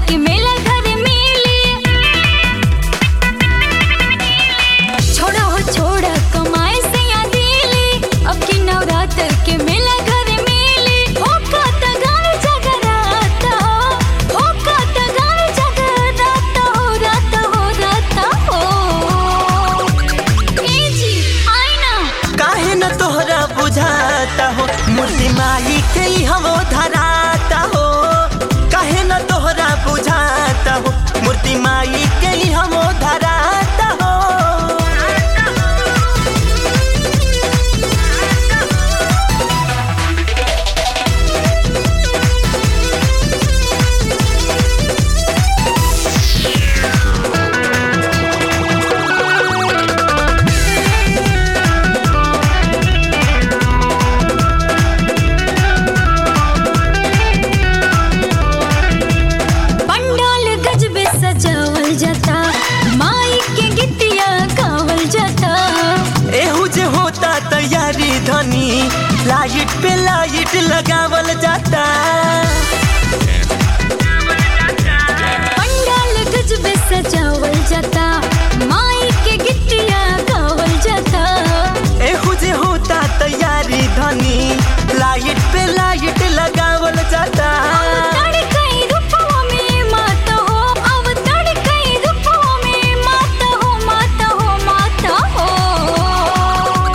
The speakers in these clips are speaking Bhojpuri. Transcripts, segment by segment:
के मेला घर मिली। छोड़ा हो छोड़ा कमाए से या दिली, अब की नवरात्र के मेला घर मिली। होका त गावे जगराता हो, होका त गावे जगराता हो, राता हो राता हो। ए जी आई ना। काहे न तोहरा बुझाता हो मूर्ति माई के ही हम धराता हो। काहे न तोहरा बुझाता हो मूर्ति माई के ही हम धराता हो। पंडाल गजबे सजावल जाता, माई के गीतिया गावल जाता। एहू जे होता तैयारी धनी, लाइट पे लाइट लगावल जाता। पंडाल गजबे सजावल जाता, माई के गीतिया गावल जाता। एहू जे होता तैयारी धनी, लाइट पे लाइट लगावल जाता। अवतार कई रूपों में माता हो, अवतार कई रूपों में माता हो, माता हो माता हो।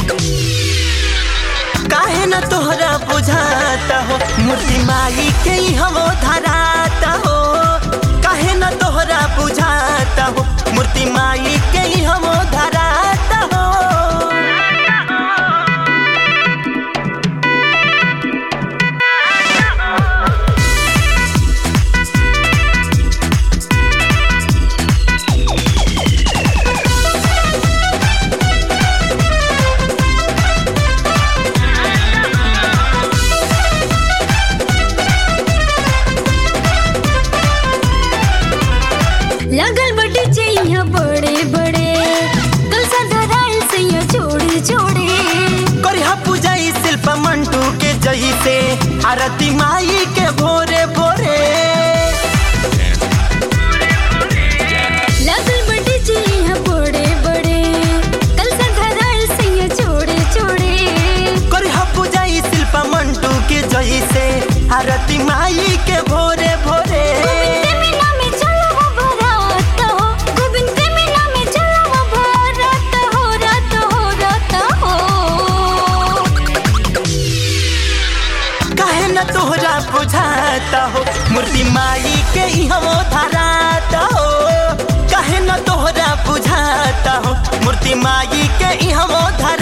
काहे न तोहरा बुझाता हो मूर्ति माई के ही हम धराता हो। काहे न तोहरा बुझाता हो मूर्ति माई के ही हम धराता हो। लगल बड़ी चैया बड़े बड़े, कलसा धराइल सैया जोड़े जोड़े। करिहा पूजाई शिल्प मंटू के जैसे, आरती माई के भोरे भोरे। लगल बड़ी चैया बड़े बड़े, कलसा धराइल सैया जोड़े जोड़े। करिहा पूजाई शिल्प मंटू के जैसे, आरती माई के भोरे भोरे। गोविंद मीना में चलो वो भराता हो, गोविंद मीना में चलो वो भराता हो, राता हो राता हो। काहे न तोहरा बुझाता हो मूर्ति माई के ही हम धराता हो। काहे न तोहरा बुझाता हो मूर्ति माई के ही हम धराता